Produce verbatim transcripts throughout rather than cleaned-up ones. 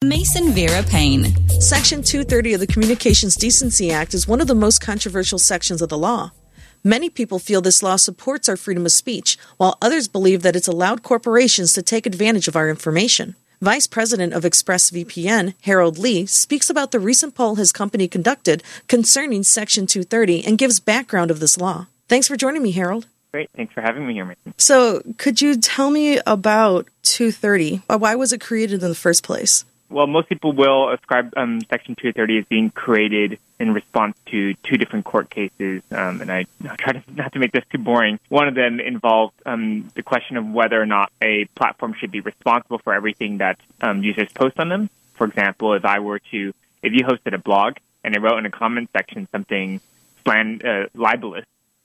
Mason Vera Payne. Section two thirty of the Communications Decency Act is one of the most controversial sections of the law. Many people feel this law supports our freedom of speech, while others believe that it's allowed corporations to take advantage of our information. Vice President of ExpressVPN, Harold Lee, speaks about the recent poll his company conducted concerning Section two thirty and gives background of this law. Thanks for joining me, Harold. Great. Thanks for having me here, Mason. So, could you tell me about two thirty? Why was it created in the first place? Well, most people will ascribe um, Section two thirty as being created in response to two different court cases, um, and I I'll try to, not to make this too boring. One of them involved um, the question of whether or not a platform should be responsible for everything that um, users post on them. For example, if I were to, if you hosted a blog and I wrote in a comment section something slan- uh, libelous,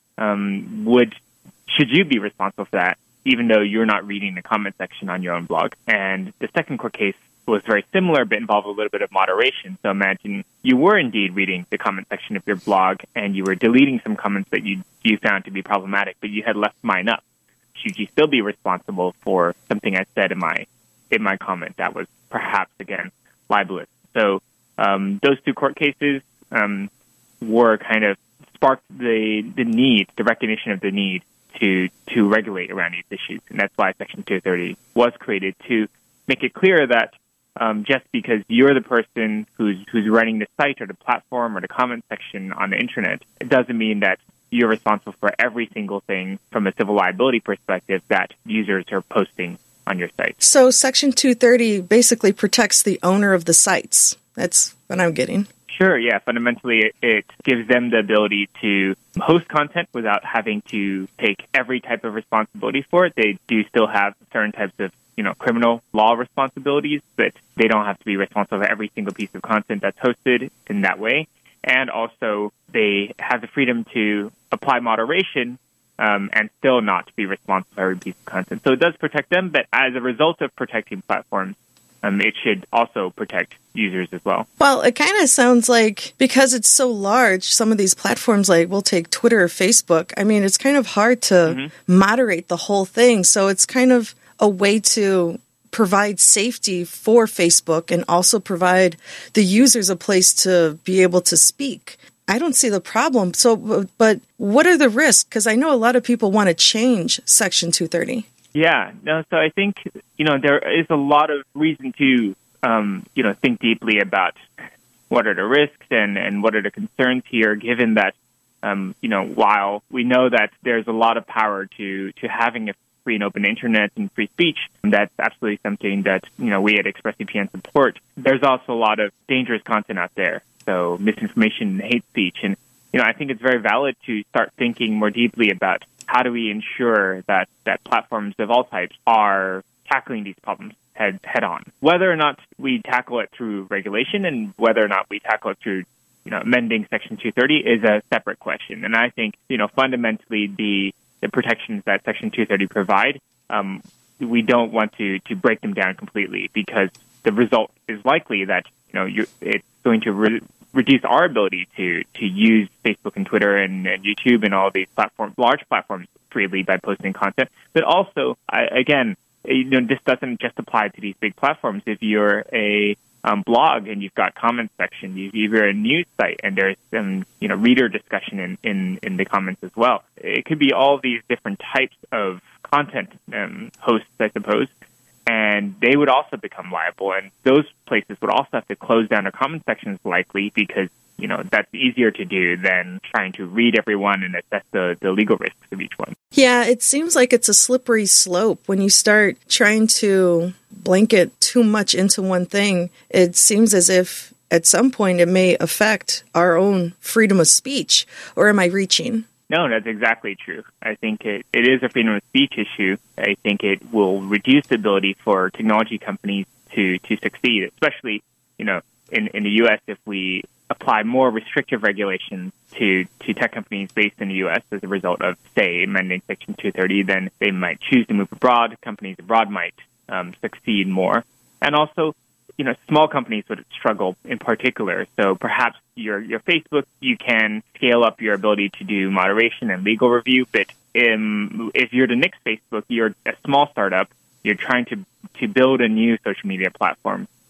um, would should you be responsible for that, even though you're not reading the comment section on your own blog? And the second court case was very similar, but involved a little bit of moderation. So imagine you were indeed reading the comment section of your blog and you were deleting some comments that you you found to be problematic, but you had left mine up. Should you still be responsible for something I said in my in my comment that was perhaps, again, libelous? So um, those two court cases um, were kind of sparked the the need, the recognition of the need to to regulate around these issues, and that's why Section two thirty was created, to make it clear that Um, just because you're the person who's who's running the site or the platform or the comment section on the internet, it doesn't mean that you're responsible for every single thing from a civil liability perspective that users are posting on your site. So Section two thirty basically protects the owner of the sites. That's what I'm getting. Sure, yeah. Fundamentally, it, it gives them the ability to host content without having to take every type of responsibility for it. They do still have certain types of you know, criminal law responsibilities, but they don't have to be responsible for every single piece of content that's hosted in that way. And also, they have the freedom to apply moderation um, and still not be responsible for every piece of content. So it does protect them, but as a result of protecting platforms, um, it should also protect users as well. Well, it kind of sounds like, because it's so large, some of these platforms, like we'll take Twitter or Facebook, I mean, it's kind of hard to mm-hmm. moderate the whole thing. So it's kind of a way to provide safety for Facebook and also provide the users a place to be able to speak. I don't see the problem. So, but what are the risks? Because I know a lot of people want to change Section two thirty. Yeah, no. So I think, you know, there is a lot of reason to, um, you know, think deeply about what are the risks and, and what are the concerns here, given that, um, you know, while we know that there's a lot of power to, to having a free and open internet and free speech, that's absolutely something that, you know, we at ExpressVPN support. There's also a lot of dangerous content out there, so misinformation and hate speech. And, you know, I think it's very valid to start thinking more deeply about how do we ensure that, that platforms of all types are tackling these problems head, head on. Whether or not we tackle it through regulation and whether or not we tackle it through, you know, amending Section two thirty is a separate question. And I think, you know, fundamentally the the protections that Section two thirty provide, um, we don't want to, to break them down completely, because the result is likely that, you know, you're, it's going to re- reduce our ability to, to use Facebook and Twitter and, and YouTube and all these platforms, large platforms, freely by posting content. But also, I, again, you know, this doesn't just apply to these big platforms. If you're a Um, blog and you've got comment section, you, you're a news site and there's some, you know, reader discussion in, in, in the comments as well. It could be all these different types of content um, hosts, I suppose, and they would also become liable. And those places would also have to close down their comment sections likely, because, you know, that's easier to do than trying to read everyone and assess the, the legal risks of each one. Yeah, it seems like it's a slippery slope when you start trying to blanket too much into one thing. It seems as if at some point it may affect our own freedom of speech. Or am I reaching? No, that's exactly true. I think it, it is a freedom of speech issue. I think it will reduce the ability for technology companies to, to succeed, especially, you know, in, in the U S if we apply more restrictive regulations to, to tech companies based in the U S as a result of, say, amending Section two thirty, then they might choose to move abroad. Companies abroad might um, succeed more. And also, you know, small companies would struggle in particular. So perhaps your your Facebook, you can scale up your ability to do moderation and legal review. But um, if you're the next Facebook, you're a small startup, you're trying to, to build a new social media platform.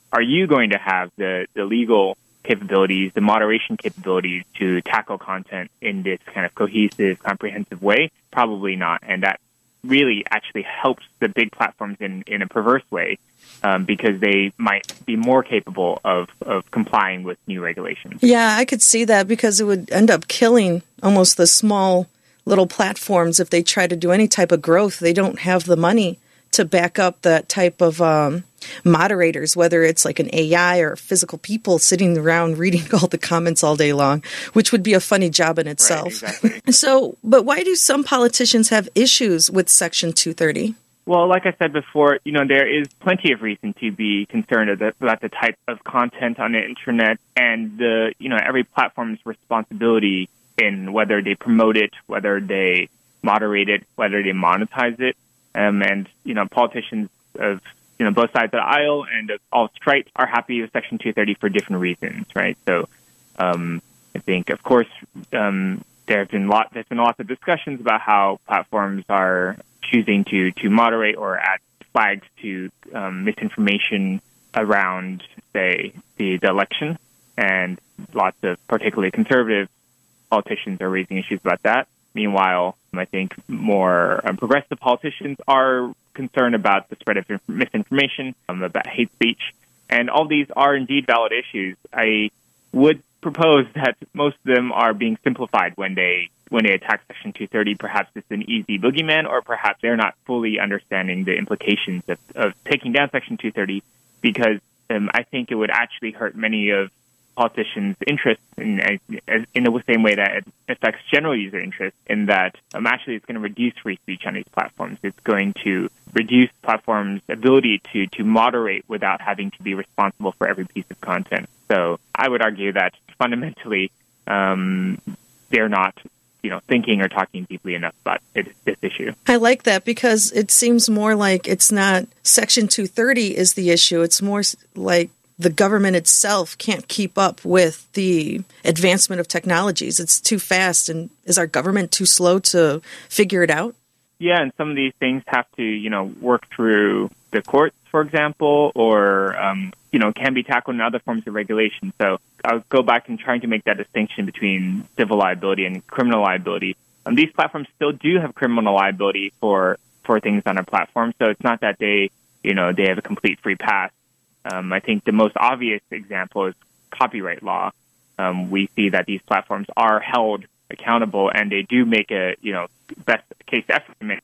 are you going to have the, the legal capabilities, the moderation capabilities to tackle content in this kind of cohesive, comprehensive way? Probably not. And that really actually helps the big platforms in, in a perverse way um, because they might be more capable of, of complying with new regulations. Yeah, I could see that because it would end up killing almost the small little platforms if they try to do any type of growth. They don't have the money to back up that type of um, moderators, whether it's like an A I or physical people sitting around reading all the comments all day long, which would be a funny job in itself. Right, exactly. So, but why do some politicians have issues with Section two thirty? Well, like I said before, you know, there is plenty of reason to be concerned about the type of content on the internet and the, you know, every platform's responsibility in whether they promote it, whether they moderate it, whether they monetize it. Um, and, you know, politicians of, you know, both sides of the aisle and of all stripes are happy with Section two thirty for different reasons, right? So um, I think, of course, um, there have been lot, there's been lots of discussions about how platforms are choosing to, to moderate or add flags to um, misinformation around, say, the, the election. And lots of particularly conservative politicians are raising issues about that. Meanwhile, I think more um, progressive politicians are concerned about the spread of inf- misinformation, um, about hate speech, and all these are indeed valid issues. I would propose that most of them are being simplified when they when they attack Section two thirty. Perhaps it's an easy boogeyman, or perhaps they're not fully understanding the implications of, of taking down Section two thirty, because um, I think it would actually hurt many of politicians' interests in, in the same way that it affects general user interest, in that um, actually it's going to reduce free speech on these platforms. It's going to reduce platforms' ability to, to moderate without having to be responsible for every piece of content. So I would argue that fundamentally um, they're not you know, thinking or talking deeply enough about it, this issue. I like that because it seems more like it's not Section two thirty is the issue. It's more like the government itself can't keep up with the advancement of technologies. It's too fast. And is our government too slow to figure it out? Yeah, and some of these things have to, you know, work through the courts, for example, or, um, you know, can be tackled in other forms of regulation. So I'll go back and trying to make that distinction between civil liability and criminal liability. Um, these platforms still do have criminal liability for, for things on our platform. So it's not that they, you know, they have a complete free pass. Um, I think the most obvious example is copyright law. Um, we see that these platforms are held accountable, and they do make a, you know, best case estimate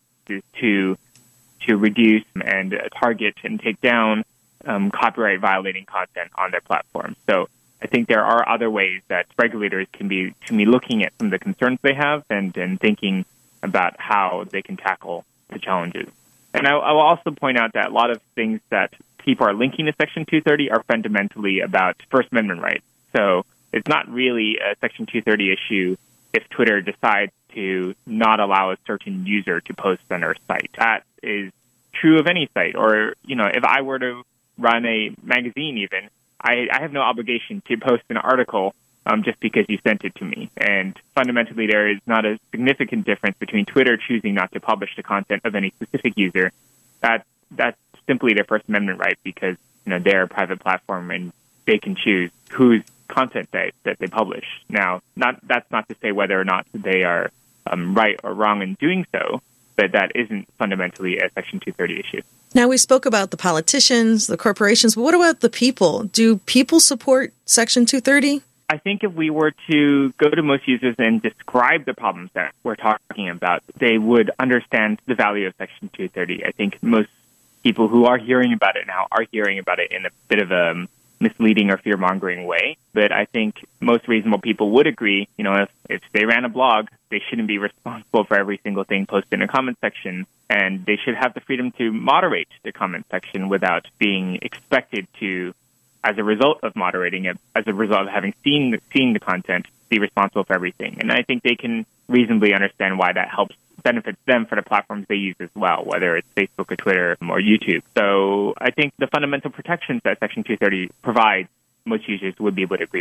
to to reduce and target and take down um, copyright violating content on their platform. So I think there are other ways that regulators can be can be looking at some of the concerns they have and, and thinking about how they can tackle the challenges. And I, I will also point out that a lot of things that people are linking to Section two thirty are fundamentally about First Amendment rights. So it's not really a Section two thirty issue if Twitter decides to not allow a certain user to post on their site. That is true of any site. Or, you know, if I were to run a magazine even, I, I have no obligation to post an article um, just because you sent it to me. And fundamentally, there is not a significant difference between Twitter choosing not to publish the content of any specific user. That that's simply their First Amendment right, because, you know, they're a private platform and they can choose whose content that, that they publish. Now, not that's not to say whether or not they are um, right or wrong in doing so, but that isn't fundamentally a Section two thirty issue. Now, we spoke about the politicians, the corporations, but what about the people? Do people support Section two thirty? I think if we were to go to most users and describe the problems that we're talking about, they would understand the value of Section two thirty. I think most people who are hearing about it now are hearing about it in a bit of a misleading or fear-mongering way. But I think most reasonable people would agree, you know, if, if they ran a blog, they shouldn't be responsible for every single thing posted in a comment section, and they should have the freedom to moderate the comment section without being expected to, as a result of moderating it, as a result of having seen seeing the content, be responsible for everything. And I think they can reasonably understand why that helps benefits them for the platforms they use as well, whether it's Facebook or Twitter or YouTube. So I think the fundamental protections that Section two thirty provides, most users would be able to agree with.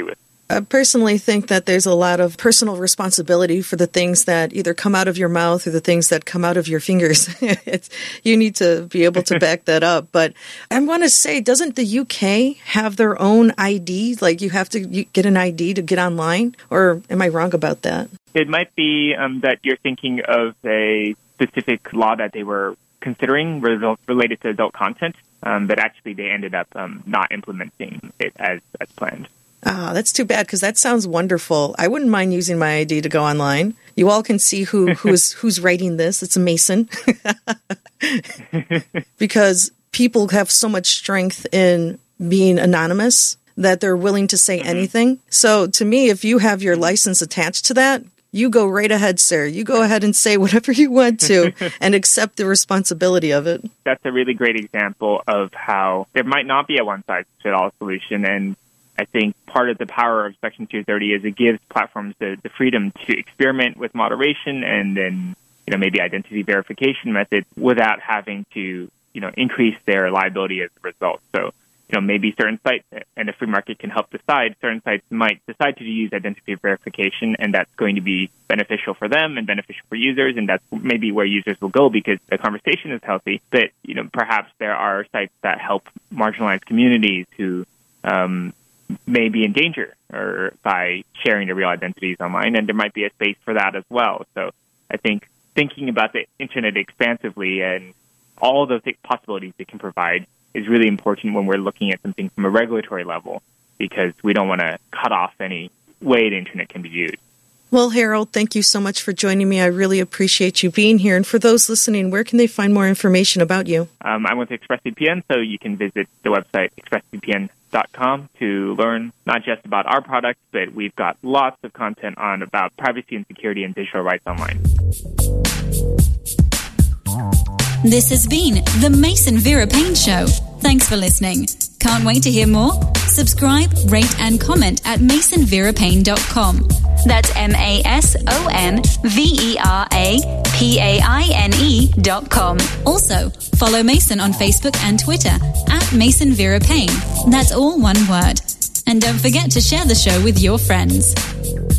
I personally think that there's a lot of personal responsibility for the things that either come out of your mouth or the things that come out of your fingers. It's, you need to be able to back that up. But I want to say, doesn't the U K have their own I D? Like you have to get an I D to get online? Or am I wrong about that? It might be um, that you're thinking of a specific law that they were considering re- related to adult content, um, but actually they ended up um, not implementing it as, as planned. Ah, that's too bad because that sounds wonderful. I wouldn't mind using my I D to go online. You all can see who who's who's writing this. It's a Mason. Because people have so much strength in being anonymous that they're willing to say mm-hmm. anything. So to me, if you have your license attached to that, you go right ahead, sir. You go ahead and say whatever you want to and accept the responsibility of it. That's a really great example of how there might not be a one-size-fits-all solution. And I think part of the power of Section two thirty is it gives platforms the, the freedom to experiment with moderation and then, you know, maybe identity verification methods without having to, you know, increase their liability as a result. So, you know, maybe certain sites and the free market can help decide. Certain sites might decide to use identity verification, and that's going to be beneficial for them and beneficial for users, and that's maybe where users will go because the conversation is healthy. But, you know, perhaps there are sites that help marginalized communities who um, may be in danger or by sharing their real identities online, and there might be a space for that as well. So I think thinking about the internet expansively and all the th- possibilities it can provide is really important when we're looking at something from a regulatory level, because we don't want to cut off any way the internet can be used. Well, Harold, thank you so much for joining me. I really appreciate you being here. And for those listening, where can they find more information about you? Um, I'm with ExpressVPN, so you can visit the website express V P N dot com to learn not just about our products, but we've got lots of content on about privacy and security and digital rights online. This has been the Mason Vera Payne Show. Thanks for listening. Can't wait to hear more? Subscribe, rate, and comment at mason vera payne dot com. That's M A S O N V E R A P A I N E dot com. Also, follow Mason on Facebook and Twitter at Mason Vera Payne. That's all one word. And don't forget to share the show with your friends.